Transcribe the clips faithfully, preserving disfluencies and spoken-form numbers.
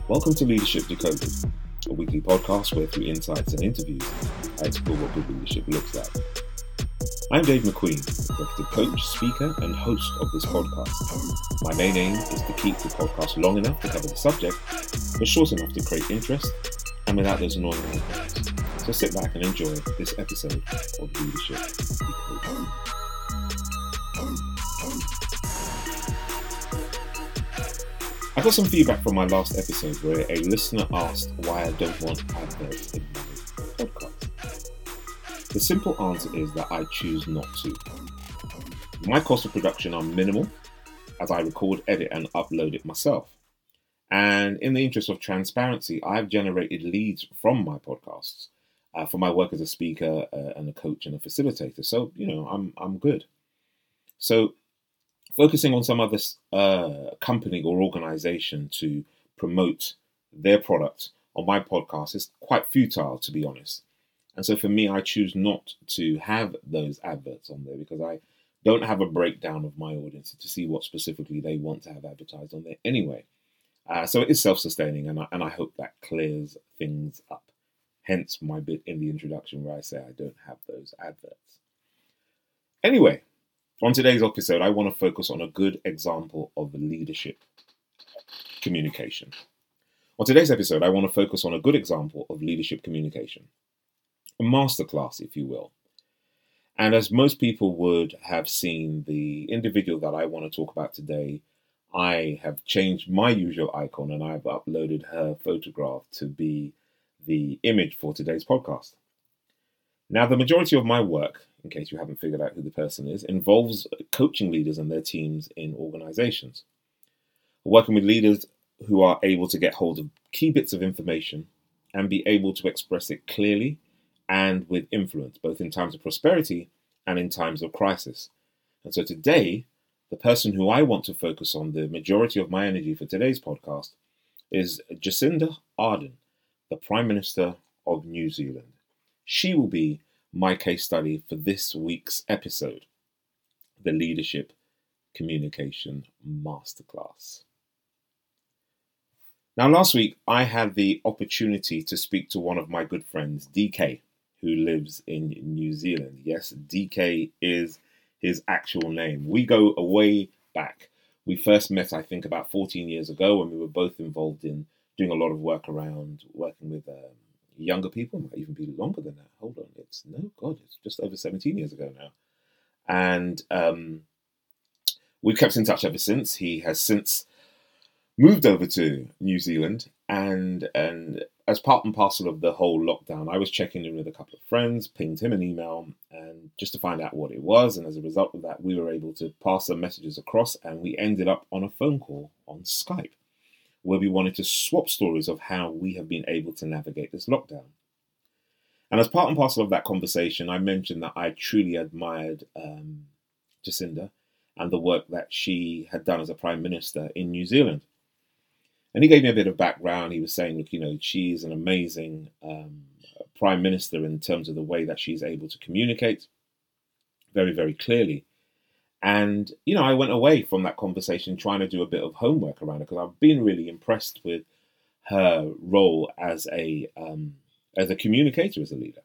Welcome to Leadership Decoded, a weekly podcast where through insights and interviews, I explore what good leadership looks like. I'm Dave McQueen, executive coach, speaker, and host of this podcast. My main aim is to keep the podcast long enough to cover the subject, but short enough to create interest, and without those annoying words. So sit back and enjoy this episode of Leadership Decoded. I got some feedback from my last episode where a listener asked why I don't want adverts in my podcast. The simple answer is that I choose not to. My costs of production are minimal as I record, edit and upload it myself. And in the interest of transparency, I've generated leads from my podcasts uh, for my work as a speaker uh, and a coach and a facilitator. So, you know, I'm I'm good. So focusing on some other uh, company or organization to promote their product on my podcast is quite futile, to be honest. And so for me, I choose not to have those adverts on there because I don't have a breakdown of my audience to see what specifically they want to have advertised on there anyway. Uh, so it is self-sustaining, and I, and I hope that clears things up. Hence my bit in the introduction where I say I don't have those adverts. Anyway, on today's episode, I want to focus on a good example of leadership communication. On today's episode, I want to focus on a good example of leadership communication. A masterclass, if you will. And as most people would have seen, the individual that I want to talk about today, I have changed my usual icon and I've uploaded her photograph to be the image for today's podcast. Now, the majority of my work, in case you haven't figured out who the person is, involves coaching leaders and their teams in organizations. Working with leaders who are able to get hold of key bits of information and be able to express it clearly and with influence, both in times of prosperity and in times of crisis. And so today, the person who I want to focus on the majority of my energy for today's podcast is Jacinda Ardern, the Prime Minister of New Zealand. She will be my case study for this week's episode, the Leadership Communication Masterclass. Now, last week, I had the opportunity to speak to one of my good friends, D K, who lives in New Zealand. Yes, D K is his actual name. We go way back. We first met, I think, about fourteen years ago when we were both involved in doing a lot of work around working with um, younger people. Might even be longer than that. Hold on, it's no God, it's just over seventeen years ago now. And um, we've kept in touch ever since. He has since moved over to New Zealand, and and as part and parcel of the whole lockdown, I was checking in with a couple of friends, pinged him an email, and just to find out what it was. And as a result of that, we were able to pass some messages across, and we ended up on a phone call on Skype, where we wanted to swap stories of how we have been able to navigate this lockdown. And as part and parcel of that conversation, I mentioned that I truly admired um, Jacinda and the work that she had done as a Prime Minister in New Zealand. And he gave me a bit of background. He was saying, look, you know, she's an amazing um, Prime Minister in terms of the way that she's able to communicate very, very clearly. And, you know, I went away from that conversation trying to do a bit of homework around it because I've been really impressed with her role as a um, as a communicator, as a leader.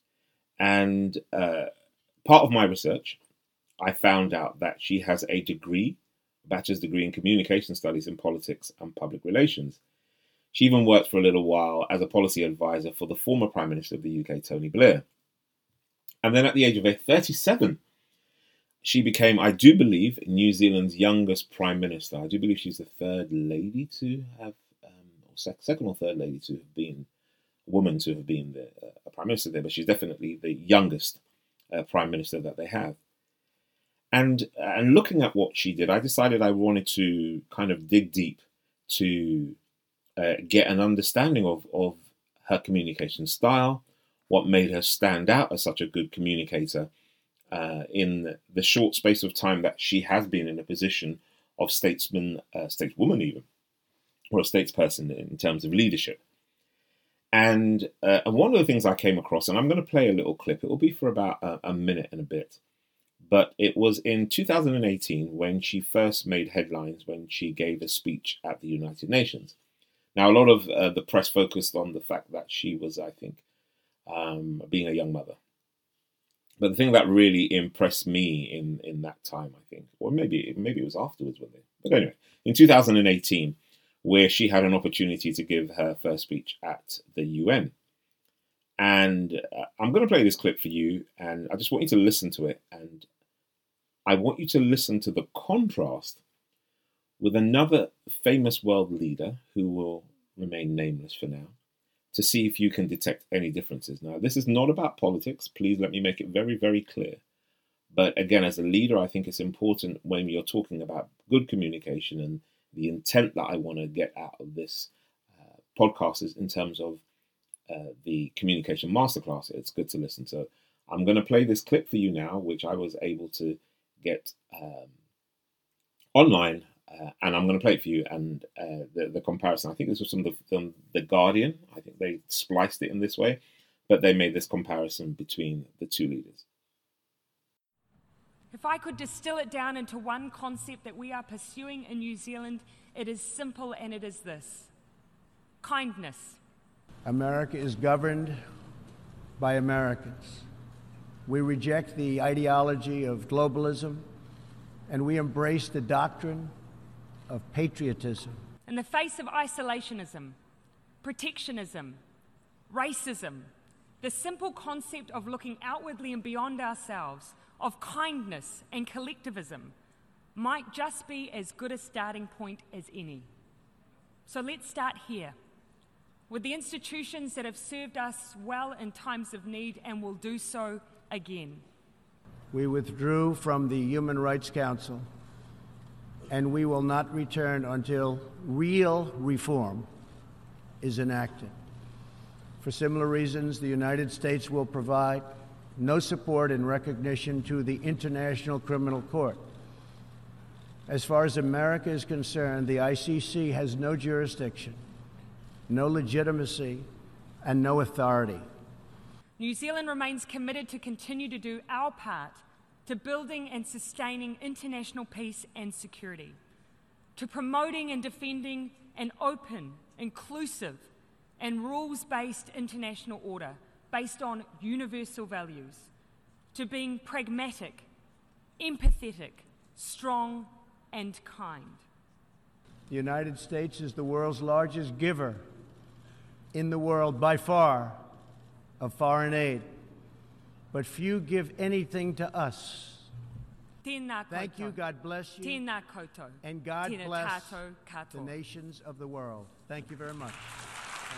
And uh, part of my research, I found out that she has a degree, a bachelor's degree in communication studies in politics and public relations. She even worked for a little while as a policy advisor for the former Prime Minister of the U K, Tony Blair. And then at the age of thirty-seven, she became, I do believe, New Zealand's youngest Prime Minister. I do believe she's the third lady to have, um, or sec- second or third lady to have been, woman to have been the uh, Prime Minister there, but she's definitely the youngest uh, Prime Minister that they have. And and looking at what she did, I decided I wanted to kind of dig deep to uh, get an understanding of, of her communication style, what made her stand out as such a good communicator uh, in the short space of time that she has been in a position of statesman, uh, stateswoman even, or a statesperson in terms of leadership. And, uh, and one of the things I came across, and I'm going to play a little clip, it will be for about a, a minute and a bit, but it was in two thousand eighteen when she first made headlines when she gave a speech at the United Nations. Now, a lot of uh, the press focused on the fact that she was, I think, um, being a young mother. But the thing that really impressed me in, in that time, I think, or maybe maybe it was afterwards, wasn't it? But anyway, in two thousand eighteen, where she had an opportunity to give her first speech at the U N. And uh, I'm going to play this clip for you, and I just want you to listen to it. And I want you to listen to the contrast with another famous world leader who will remain nameless for now, to see if you can detect any differences. Now, this is not about politics. Please let me make it very, very clear. But again, as a leader, I think it's important when you're talking about good communication, and the intent that I want to get out of this uh, podcast is in terms of uh, the communication masterclass. It's good to listen. So I'm going to play this clip for you now, which I was able to get um, online. Uh, and I'm going to play it for you, and uh, the, the comparison. I think this was from the, from the Guardian. I think they spliced it in this way, but they made this comparison between the two leaders. If I could distill it down into one concept that we are pursuing in New Zealand, it is simple, and it is this: kindness. America is governed by Americans. We reject the ideology of globalism, and we embrace the doctrine of patriotism. In the face of isolationism, protectionism, racism, the simple concept of looking outwardly and beyond ourselves, of kindness and collectivism, might just be as good a starting point as any. So let's start here, with the institutions that have served us well in times of need and will do so again. We withdrew from the Human Rights Council, and we will not return until real reform is enacted. For similar reasons, the United States will provide no support and recognition to the International Criminal Court. As far as America is concerned, the I C C has no jurisdiction, no legitimacy, and no authority. New Zealand remains committed to continue to do our part to building and sustaining international peace and security, to promoting and defending an open, inclusive, and rules-based international order based on universal values, to being pragmatic, empathetic, strong, and kind. The United States is the world's largest giver in the world by far of foreign aid, but few give anything to us. Tēnā Thank koutou. you, God bless you, Tēnā koutou. and God Tēnā bless tātou the katoa. nations of the world. Thank you very much. Thank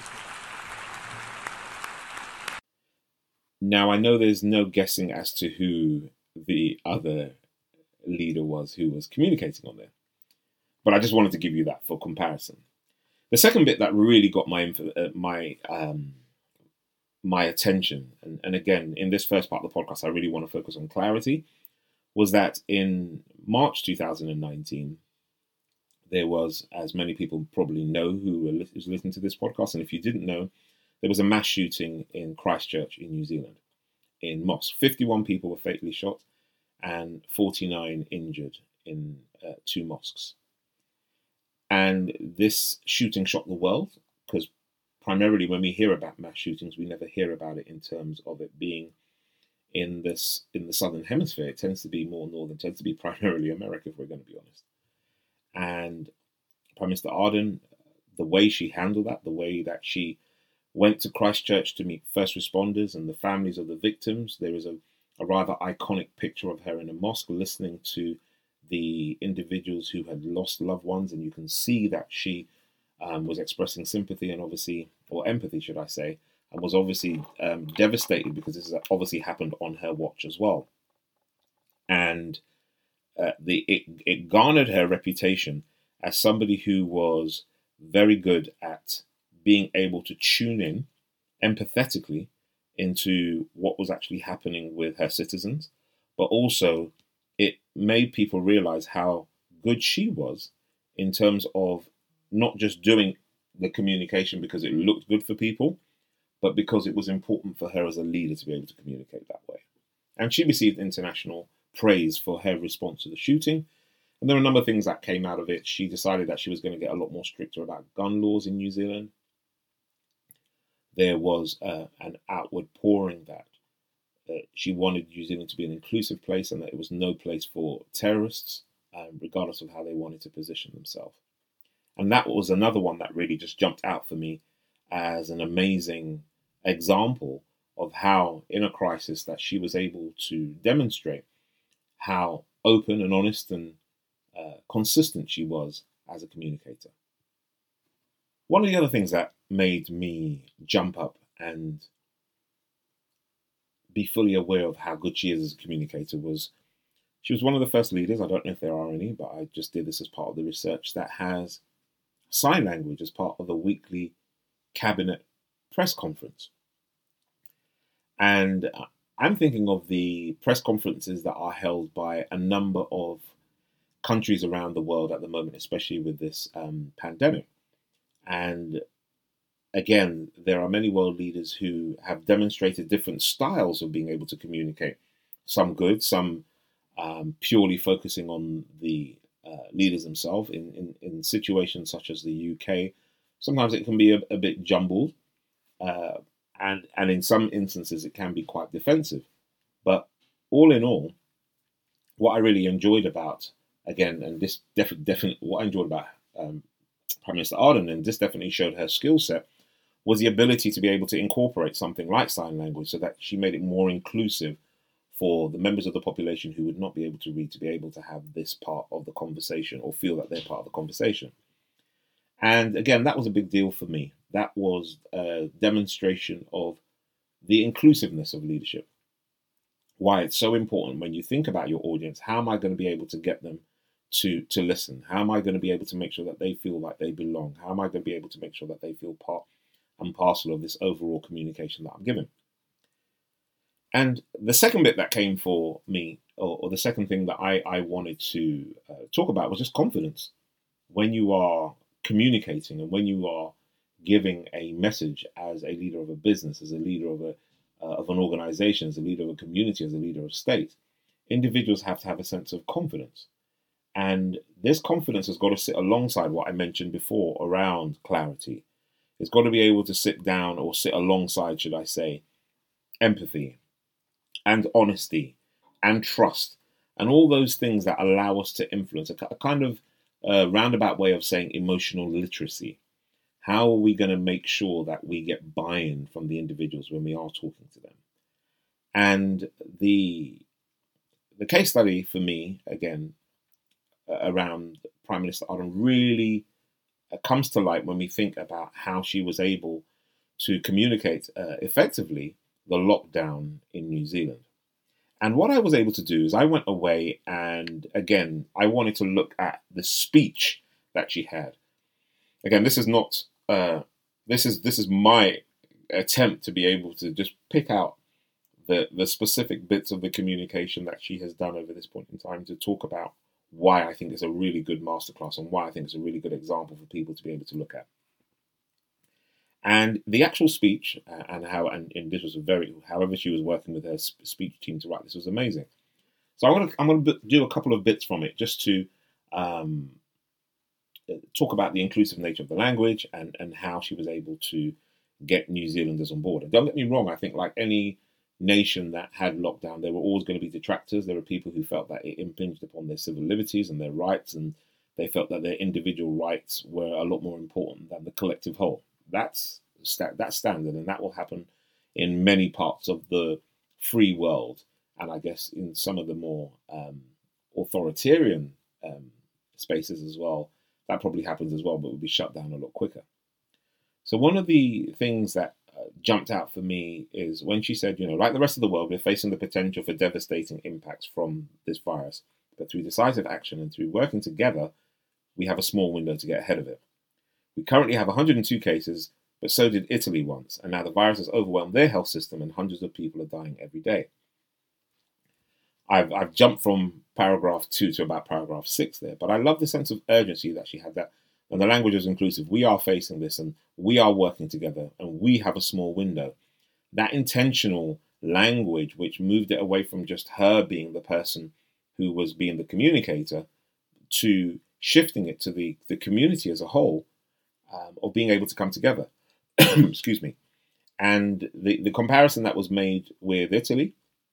you. Now, I know there's no guessing as to who the other leader was who was communicating on there, but I just wanted to give you that for comparison. The second bit that really got my uh, my um, my attention, and, and again, in this first part of the podcast, I really want to focus on clarity, was that in March two thousand nineteen, there was, as many people probably know who were li- who's listening to this podcast, and if you didn't know, there was a mass shooting in Christchurch in New Zealand, in mosque. fifty-one people were fatally shot and forty-nine injured in uh, two mosques. And this shooting shocked the world, because primarily when we hear about mass shootings, we never hear about it in terms of it being in this in the southern hemisphere. It tends to be more northern, tends to be primarily America, if we're going to be honest. And Prime Minister Ardern, the way she handled that, the way that she went to Christchurch to meet first responders and the families of the victims. There is a, a rather iconic picture of her in a mosque listening to the individuals who had lost loved ones, and you can see that she um, was expressing sympathy and obviously, or empathy, should I say, and was obviously um, devastated because this has obviously happened on her watch as well. And uh, the it, it garnered her reputation as somebody who was very good at being able to tune in empathetically into what was actually happening with her citizens, but also it made people realize how good she was in terms of not just doing the communication because it looked good for people, but because it was important for her as a leader to be able to communicate that way. And she received international praise for her response to the shooting. And there are a number of things that came out of it. She decided that she was going to get a lot more stricter about gun laws in New Zealand. There was uh, an outward pouring that uh, she wanted New Zealand to be an inclusive place and that it was no place for terrorists, um, regardless of how they wanted to position themselves. And that was another one that really just jumped out for me as an amazing example of how, in a crisis, that she was able to demonstrate how open and honest and uh, consistent she was as a communicator. One of the other things that made me jump up and be fully aware of how good she is as a communicator was she was one of the first leaders, I don't know if there are any, but I just did this as part of the research, that has sign language as part of the weekly cabinet press conference. And I'm thinking of the press conferences that are held by a number of countries around the world at the moment, especially with this um, pandemic. And again, there are many world leaders who have demonstrated different styles of being able to communicate. Some good, some um, purely focusing on the uh, leaders themselves. In, in, in situations such as the U K, sometimes it can be a, a bit jumbled. Uh, and, and in some instances, it can be quite defensive. But all in all, what I really enjoyed about, again, and this definitely, definitely what I enjoyed about um, Prime Minister Ardern, and this definitely showed her skill set, was the ability to be able to incorporate something like sign language so that she made it more inclusive for the members of the population who would not be able to read to be able to have this part of the conversation or feel that they're part of the conversation. And again, that was a big deal for me. That was a demonstration of the inclusiveness of leadership. Why it's so important when you think about your audience. How am I going to be able to get them to, to listen? How am I going to be able to make sure that they feel like they belong? How am I going to be able to make sure that they feel part and parcel of this overall communication that I'm giving? And the second bit that came for me, or, or the second thing that I, I wanted to uh, talk about, was just confidence. When you are communicating and when you are giving a message as a leader of a business, as a leader of a uh, of an organization, as a leader of a community, as a leader of state, individuals have to have a sense of confidence. And this confidence has got to sit alongside what I mentioned before around clarity. It's got to be able to sit down, or sit alongside, should I say, empathy and honesty and trust and all those things that allow us to influence, a, a kind of uh, roundabout way of saying emotional literacy. How are we going to make sure that we get buy-in from the individuals when we are talking to them? And the the case study for me, again, uh, around Prime Minister Ardern really uh, comes to light when we think about how she was able to communicate uh, effectively the lockdown in New Zealand. And what I was able to do is I went away and, again, I wanted to look at the speech that she had. Again, this is not, uh, this is this is my attempt to be able to just pick out the, the specific bits of the communication that she has done over this point in time to talk about why I think it's a really good masterclass and why I think it's a really good example for people to be able to look at. And the actual speech uh, and how, and, and this was a very, however she was working with her sp- speech team to write this was amazing. So I'm going to I'm going to do a couple of bits from it just to um, talk about the inclusive nature of the language and, and how she was able to get New Zealanders on board. And don't get me wrong, I think like any nation that had lockdown, there were always going to be detractors. There were people who felt that it impinged upon their civil liberties and their rights, and they felt that their individual rights were a lot more important than the collective whole. That's that's standard, and that will happen in many parts of the free world, and I guess in some of the more um, authoritarian um, spaces as well. That probably happens as well, but will be shut down a lot quicker. So one of the things that uh, jumped out for me is when she said, you know, like the rest of the world, we're facing the potential for devastating impacts from this virus, but through decisive action and through working together, we have a small window to get ahead of it. We currently have one hundred two cases, but so did Italy once, and now the virus has overwhelmed their health system and hundreds of people are dying every day. I've, I've jumped from paragraph two to about paragraph six there, but I love the sense of urgency that she had, that, and the language was inclusive. We are facing this and we are working together and we have a small window. That intentional language, which moved it away from just her being the person who was being the communicator, to shifting it to the, the community as a whole, um, of being able to come together. Excuse me. And the, the comparison that was made with Italy,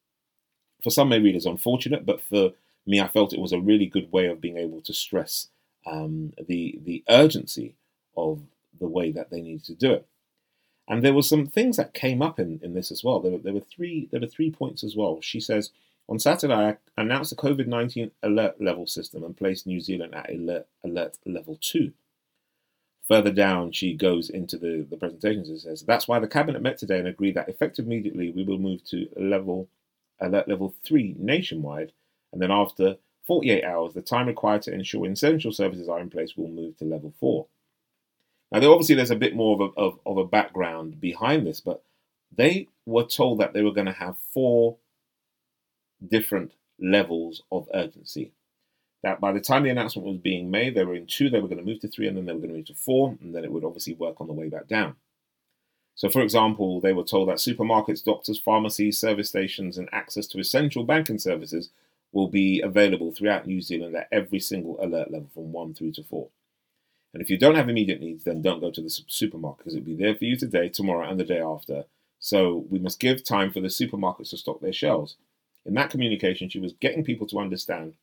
for some may read as unfortunate, but for me, I felt it was a really good way of being able to stress um, the the urgency of the way that they needed to do it. And there were some things that came up in, in this as well. There were, there were three there were three points as well. She says, on Saturday, I announced the COVID nineteen alert level system and placed New Zealand at alert, alert level two. Further down, she goes into the, the presentations and says, that's why the Cabinet met today and agreed that effective immediately we will move to level alert level three nationwide. And then after forty-eight hours, the time required to ensure essential services are in place will move to level four. Now, there, obviously, there's a bit more of a, of, of a background behind this, but they were told that they were going to have four different levels of urgency. That by the time the announcement was being made, they were in two, they were going to move to three, and then they were going to move to four, and then it would obviously work on the way back down. So, for example, they were told that supermarkets, doctors, pharmacies, service stations, and access to essential banking services will be available throughout New Zealand at every single alert level from one through to four. And if you don't have immediate needs, then don't go to the supermarket because it'll be there for you today, tomorrow, and the day after. So we must give time for the supermarkets to stock their shelves. In that communication, she was getting people to understand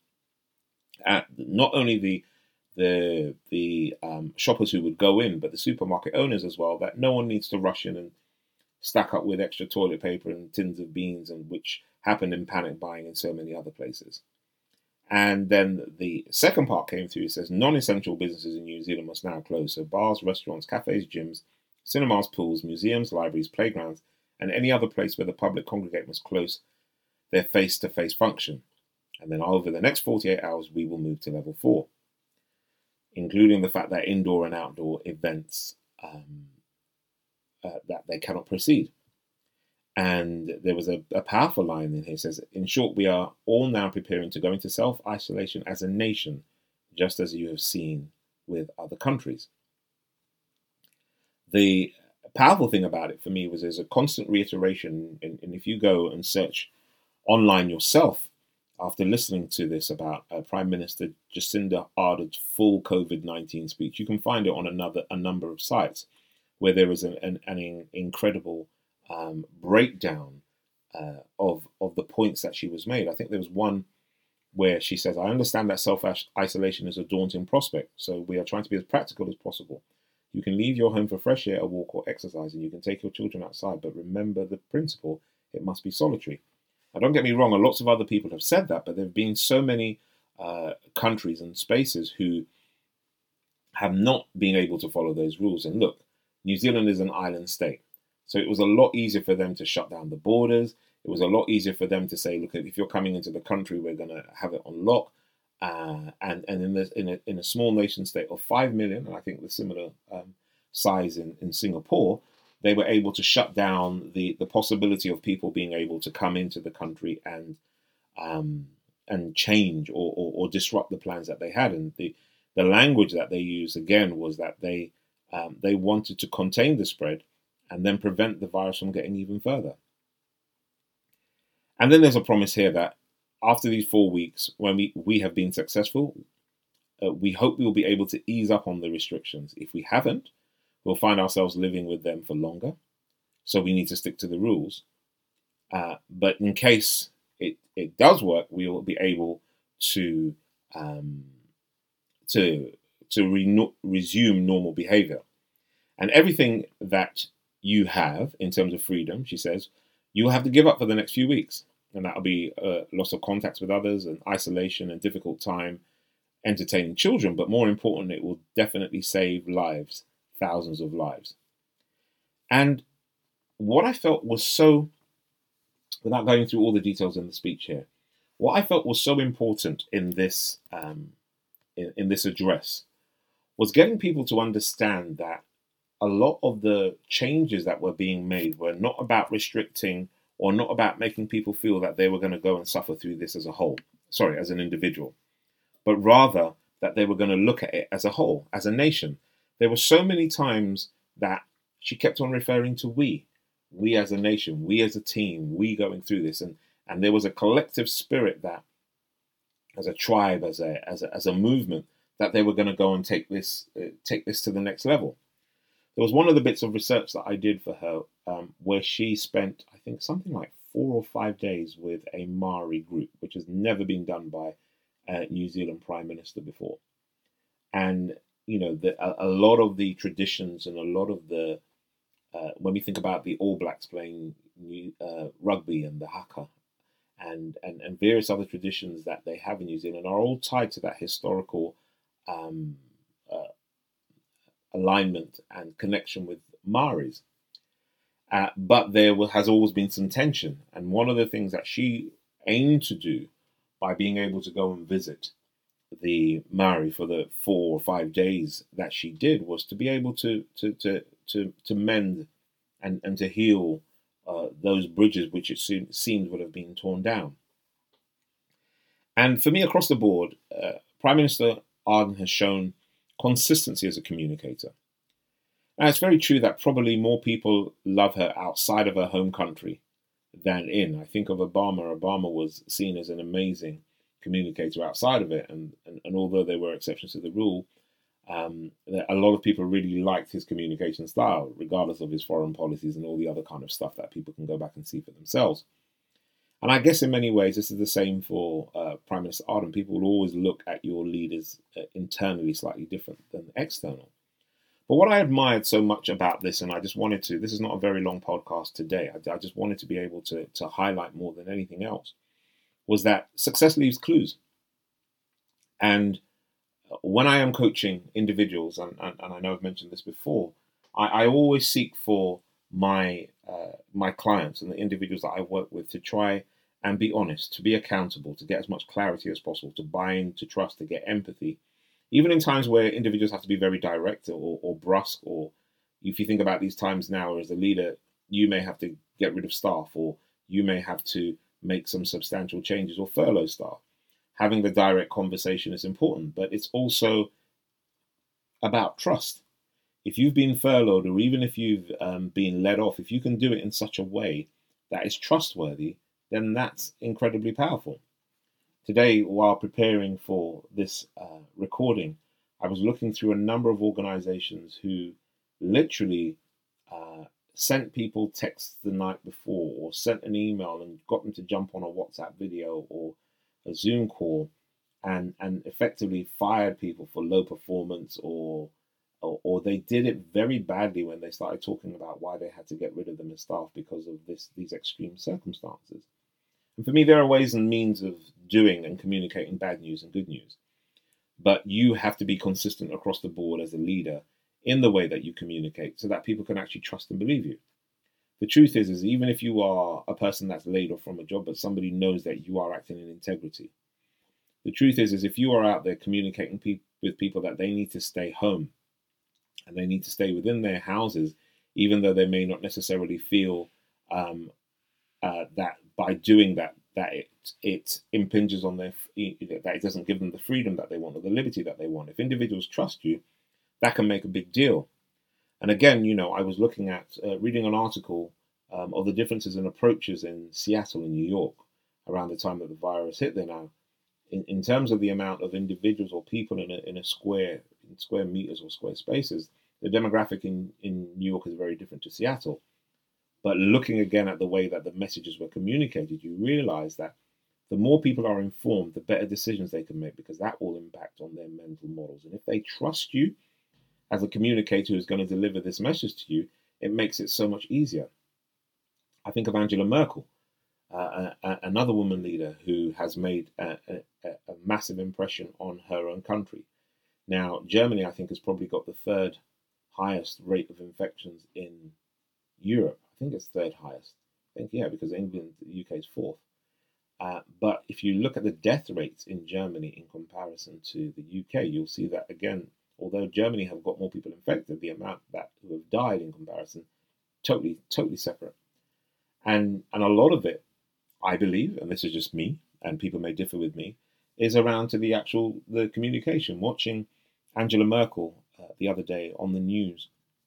at not only the the the um, shoppers who would go in, but the supermarket owners as well, that no one needs to rush in and stack up with extra toilet paper and tins of beans, and which happened in panic buying in so many other places. And then the second part came through. It says non-essential businesses in New Zealand must now close. So bars, restaurants, cafes, gyms, cinemas, pools, museums, libraries, playgrounds, and any other place where the public congregate must close their face-to-face function. And then over the next forty-eight hours, we will move to level four, including the fact that indoor and outdoor events, um, uh, that they cannot proceed. And there was a, a powerful line in here. It says, in short, we are all now preparing to go into self-isolation as a nation, just as you have seen with other countries. The powerful thing about it for me was there's a constant reiteration, and, and if you go and search online yourself after listening to this about uh, Prime Minister Jacinda Ardern's full COVID nineteen speech, you can find it on another a number of sites where there is an, an, an incredible um, breakdown uh, of of the points that she was made. I think there was one where she says, I understand that self-isolation is a daunting prospect, so we are trying to be as practical as possible. You can leave your home for fresh air, a walk, or exercise, and you can take your children outside, but remember the principle, it must be solitary. Now, don't get me wrong, lots of other people have said that, but there have been so many uh, countries and spaces who have not been able to follow those rules. And look, New Zealand is an island state, so it was a lot easier for them to shut down the borders. It was a lot easier for them to say, look, if you're coming into the country, we're going to have it on lock. Uh, and and in, the, in, a, in a small nation state of five million, and I think the similar um, size in, in Singapore, they were able to shut down the, the possibility of people being able to come into the country and um, and change or, or, or disrupt the plans that they had. And the, the language that they used, again, was that they um, they wanted to contain the spread and then prevent the virus from getting even further. And then there's a promise here that after these four weeks, when we, we have been successful, uh, we hope we will be able to ease up on the restrictions. If we haven't, we'll find ourselves living with them for longer. So we need to stick to the rules. Uh, but in case it, it does work, we will be able to um, to to re- resume normal behavior. And everything that you have in terms of freedom, she says, you will have to give up for the next few weeks. And that'll be uh, loss of contacts with others and isolation and difficult time entertaining children. But more important, it will definitely save lives, thousands of lives. And what I felt was so, without going through all the details in the speech here, what I felt was so important in this um, in, in this address was getting people to understand that a lot of the changes that were being made were not about restricting or not about making people feel that they were going to go and suffer through this as a whole, sorry, as an individual, but rather that they were going to look at it as a whole, as a nation. There were so many times that she kept on referring to we, we as a nation, we as a team, we going through this. And, and there was a collective spirit that as a tribe, as a as a, as a movement, that they were going to go and take this uh, take this to the next level. There was one of the bits of research that I did for her um, where she spent, I think, something like four or five days with a Maori group, which has never been done by a New Zealand Prime Minister before. And, you know, the, a, a lot of the traditions and a lot of the, uh, when we think about the All Blacks playing new, uh, rugby and the haka and, and, and various other traditions that they have in New Zealand are all tied to that historical um, uh, alignment and connection with Maoris. Uh, but there has always been some tension. And one of the things that she aimed to do by being able to go and visit the Maori for the four or five days that she did was to be able to to to to, to mend and, and to heal uh, those bridges which it seemed, seemed would have been torn down. And for me, across the board, uh, Prime Minister Ardern has shown consistency as a communicator. Now, it's very true that probably more people love her outside of her home country than in. I think of Obama. Obama was seen as an amazing communicator outside of it. And, and, and although there were exceptions to the rule, um, a lot of people really liked his communication style, regardless of his foreign policies and all the other kind of stuff that people can go back and see for themselves. And I guess in many ways, this is the same for uh, Prime Minister Ardern. People will always look at your leaders uh, internally slightly different than external. But what I admired so much about this, and I just wanted to, this is not a very long podcast today, I, I just wanted to be able to, to highlight more than anything else, was that success leaves clues. And when I am coaching individuals, and, and, and I know I've mentioned this before, I, I always seek for my uh, my clients and the individuals that I work with to try and be honest, to be accountable, to get as much clarity as possible, to buy in, to trust, to get empathy. Even in times where individuals have to be very direct or, or brusque, or if you think about these times now as a leader, you may have to get rid of staff, or you may have to make some substantial changes or furlough staff. Having the direct conversation is important, but it's also about trust. If you've been furloughed, or even if you've um, been let off, if you can do it in such a way that is trustworthy, then that's incredibly powerful. Today, while preparing for this uh, recording, I was looking through a number of organizations who literally uh, sent people texts the night before, or sent an email and got them to jump on a WhatsApp video or a Zoom call, and, and effectively fired people for low performance, or, or or they did it very badly when they started talking about why they had to get rid of them as staff because of this these extreme circumstances. And for me, there are ways and means of doing and communicating bad news and good news. But you have to be consistent across the board as a leader in the way that you communicate so that people can actually trust and believe you. The truth is, is even if you are a person that's laid off from a job, but somebody knows that you are acting in integrity. The truth is, is if you are out there communicating pe- with people that they need to stay home and they need to stay within their houses, even though they may not necessarily feel um, uh, that by doing that, that it it impinges on their, that it doesn't give them the freedom that they want or the liberty that they want. If individuals trust you, that can make a big deal. And again, you know, I was looking at, uh, reading an article um, of the differences in approaches in Seattle and New York around the time that the virus hit there now. In, in terms of the amount of individuals or people in a, in a square, in square meters or square spaces, the demographic in, in New York is very different to Seattle. But looking again at the way that the messages were communicated, you realize that the more people are informed, the better decisions they can make, because that will impact on their mental models. And if they trust you as a communicator who's going to deliver this message to you, it makes it so much easier. I think of Angela Merkel, uh, a, a, another woman leader who has made a, a, a massive impression on her own country. Now, Germany, I think, has probably got the third highest rate of infections in Europe. I think it's third highest. I think, yeah, because England, the U K is fourth. Uh, but if you look at the death rates in Germany in comparison to the U K, you'll see that, again, although Germany have got more people infected, the amount that who have died in comparison, totally, totally separate. And and a lot of it, I believe, and this is just me, and people may differ with me, is around to the actual, the communication. Watching Angela Merkel uh, the other day on the news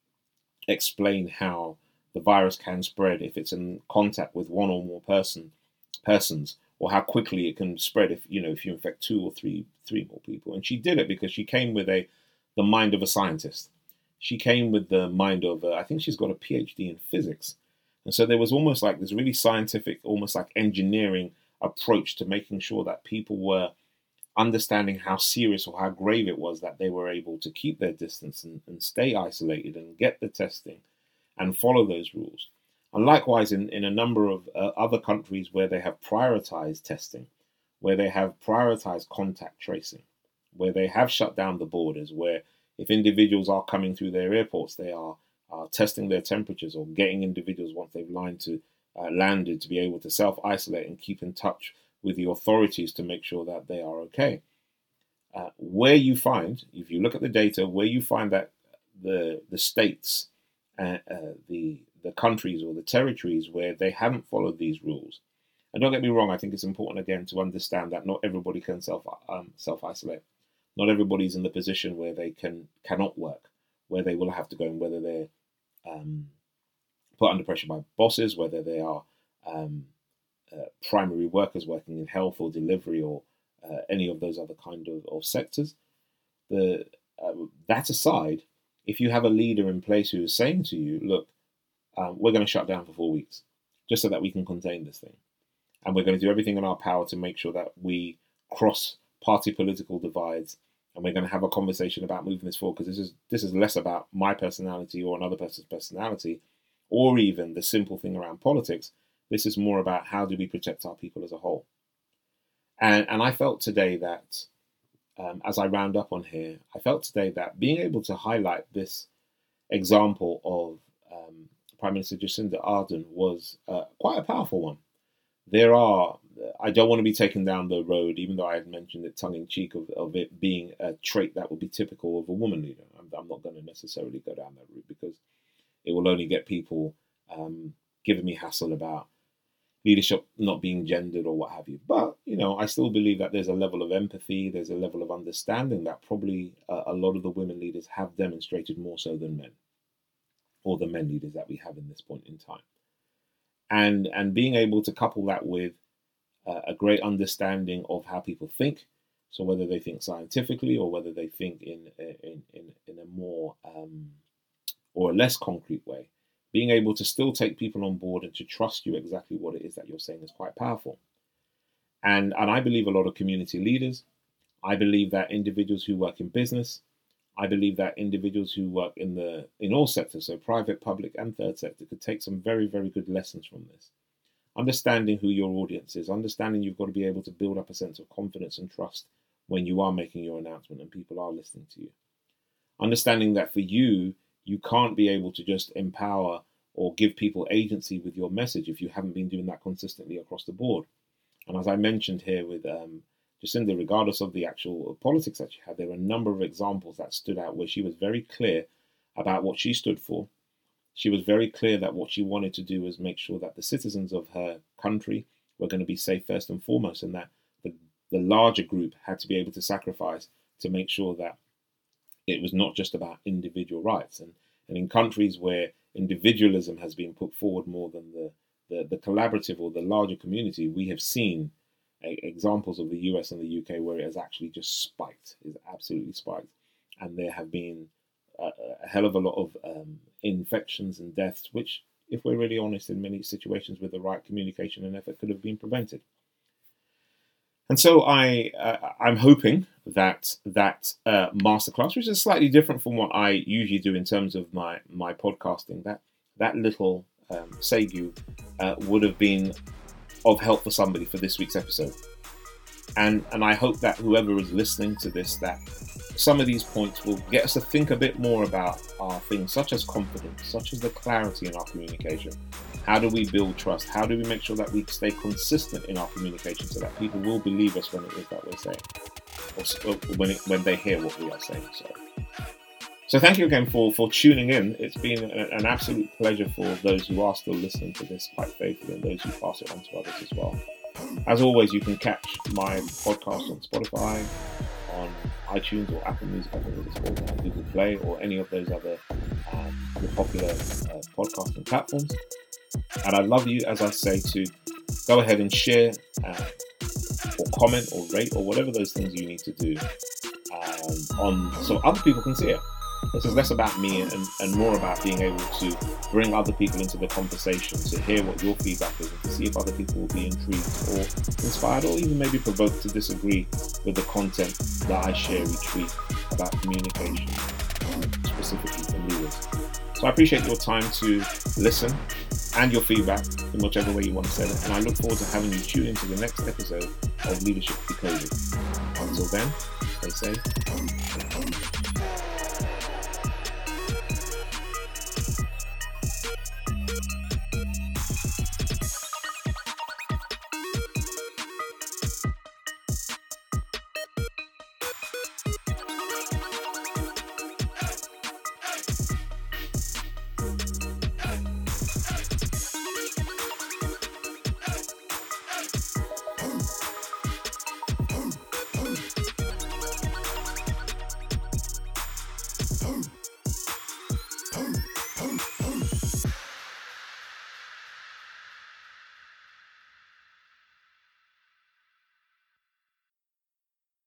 explain how the virus can spread if it's in contact with one or more person persons, or how quickly it can spread if, you know, if you infect two or three, three more people. And she did it because she came with a, the mind of a scientist. She came with the mind of, uh, I think she's got a PhD in physics. And so there was almost like this really scientific, almost like engineering approach to making sure that people were understanding how serious or how grave it was that they were able to keep their distance and, and stay isolated and get the testing and follow those rules. And likewise, in, in a number of uh, other countries where they have prioritized testing, where they have prioritized contact tracing, where they have shut down the borders, where if individuals are coming through their airports, they are uh, testing their temperatures or getting individuals once they've lined to, uh, landed to be able to self-isolate and keep in touch with the authorities to make sure that they are okay. Uh, where you find, if you look at the data, where you find that the the states, uh, uh, the the countries or the territories where they haven't followed these rules, and don't get me wrong, I think it's important again to understand that not everybody can self um, self isolate. Not everybody's in the position where they can cannot work, where they will have to go, and whether they're um, put under pressure by bosses, whether they are um, uh, primary workers working in health or delivery or uh, any of those other kind of, of sectors. The uh, that aside, if you have a leader in place who is saying to you, look, um, we're going to shut down for four weeks just so that we can contain this thing. And we're going to do everything in our power to make sure that we cross party political divides, and we're going to have a conversation about moving this forward, because this is this is less about my personality or another person's personality, or even the simple thing around politics. This is more about how do we protect our people as a whole. And and I felt today that, um, as I round up on here, I felt today that being able to highlight this example of um, Prime Minister Jacinda Ardern was uh, quite a powerful one. There are, I don't want to be taken down the road, even though I had mentioned it tongue-in-cheek, of, of it being a trait that would be typical of a woman leader. I'm, I'm not going to necessarily go down that route, because it will only get people um, giving me hassle about leadership not being gendered or what have you. But, you know, I still believe that there's a level of empathy, there's a level of understanding that probably uh, a lot of the women leaders have demonstrated more so than men, or the men leaders that we have in this point in time. And and being able to couple that with uh, a great understanding of how people think, so whether they think scientifically or whether they think in in in, in a more um, or a less concrete way, being able to still take people on board and to trust you exactly what it is that you're saying is quite powerful. And and I believe a lot of community leaders, I believe that individuals who work in business, I believe that individuals who work in the in all sectors, so private, public, and third sector, could take some very, very good lessons from this. Understanding who your audience is, understanding you've got to be able to build up a sense of confidence and trust when you are making your announcement and people are listening to you. Understanding that for you, you can't be able to just empower or give people agency with your message if you haven't been doing that consistently across the board. And as I mentioned here with um, Jacinda, regardless of the actual politics that she had, there were a number of examples that stood out where she was very clear about what she stood for. She was very clear that what she wanted to do was make sure that the citizens of her country were going to be safe first and foremost, and that the, the larger group had to be able to sacrifice to make sure that it was not just about individual rights. And, and in countries where individualism has been put forward more than the, the, the collaborative or the larger community, we have seen examples of the U S and the U K where it has actually just spiked, is absolutely spiked. And there have been a, a hell of a lot of um, infections and deaths, which, if we're really honest, in many situations with the right communication and effort could have been prevented. And so I, uh, I'm hoping that that uh, masterclass, which is slightly different from what I usually do in terms of my, my podcasting, that, that little um, segue uh, would have been of help for somebody for this week's episode. And and I hope that whoever is listening to this, that some of these points will get us to think a bit more about our things, such as confidence, such as the clarity in our communication. How do we build trust? How do we make sure that we stay consistent in our communication so that people will believe us when it is that we're saying, or when it, when they hear what we are saying? So, so thank you again for, for tuning in. It's been a, an absolute pleasure for those who are still listening to this quite faithfully, and those who pass it on to others as well. As always, you can catch my podcast on Spotify, on iTunes or Apple Music, I think it's called, on Google Play, or any of those other um, popular uh, podcasting platforms. And I'd love you, as I say, to go ahead and share uh, or comment or rate or whatever those things you need to do um, on so other people can see it. This is less about me and, and more about being able to bring other people into the conversation, to hear what your feedback is, and to see if other people will be intrigued or inspired or even maybe provoked to disagree with the content that I share each week about communication, specifically for leaders. So I appreciate your time to listen and your feedback in whichever way you want to send it. And I look forward to having you tune into the next episode of Leadership Decoded. Until then, stay safe.